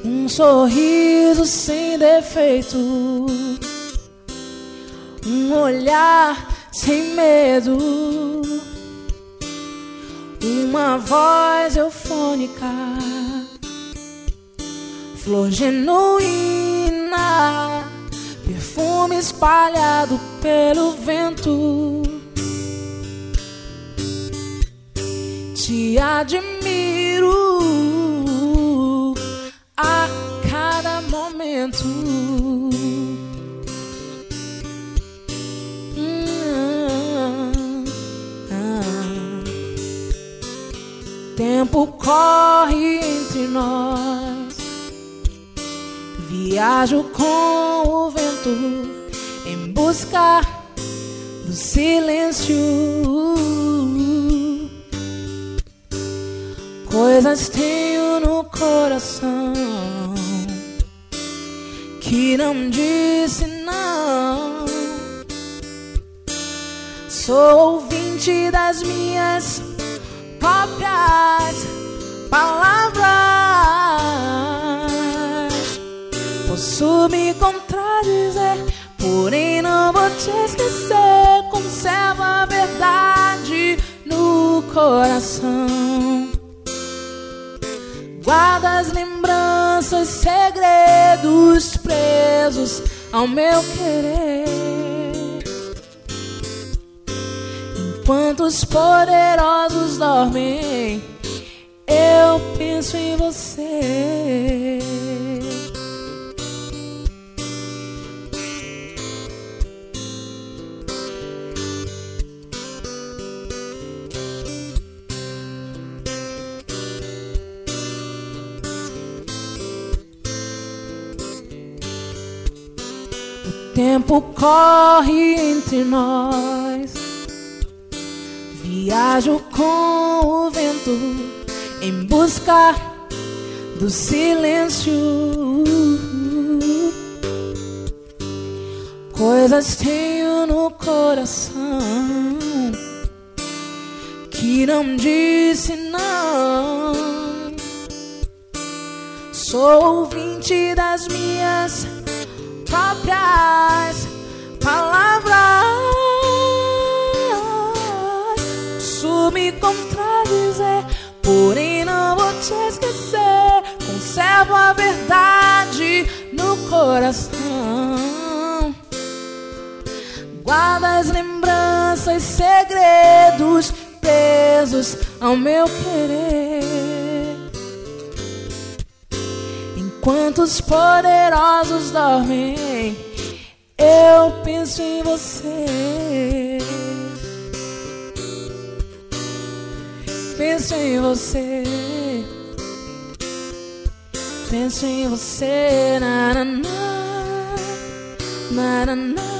um sorriso sem defeito, um olhar sem medo, uma voz eufônica, flor genuína, perfume espalhado pelo vento. Te admiro a cada momento. Tempo corre entre nós, viajo com o vento em busca do silêncio. Coisas tenho no coração que não disse não. Sou ouvinte das minhas próprias palavras. Posso me contradizer, porém não vou te esquecer. Conserva a verdade no coração. Guarda as lembranças, segredos presos ao meu querer. Enquanto os poderosos dormem, eu penso em você. O tempo corre entre nós, viajo com o vento em busca do silêncio. Coisas tenho no coração que não disse não. Sou ouvinte das minhas próprias palavras. Posso me contradizer, porém não vou te esquecer. Conservo a verdade no coração. Guarda as lembranças, segredos presos ao meu querer. Enquanto os poderosos dormem, eu penso em você. Penso em você. Penso em você. Na, na, na, na, na, na.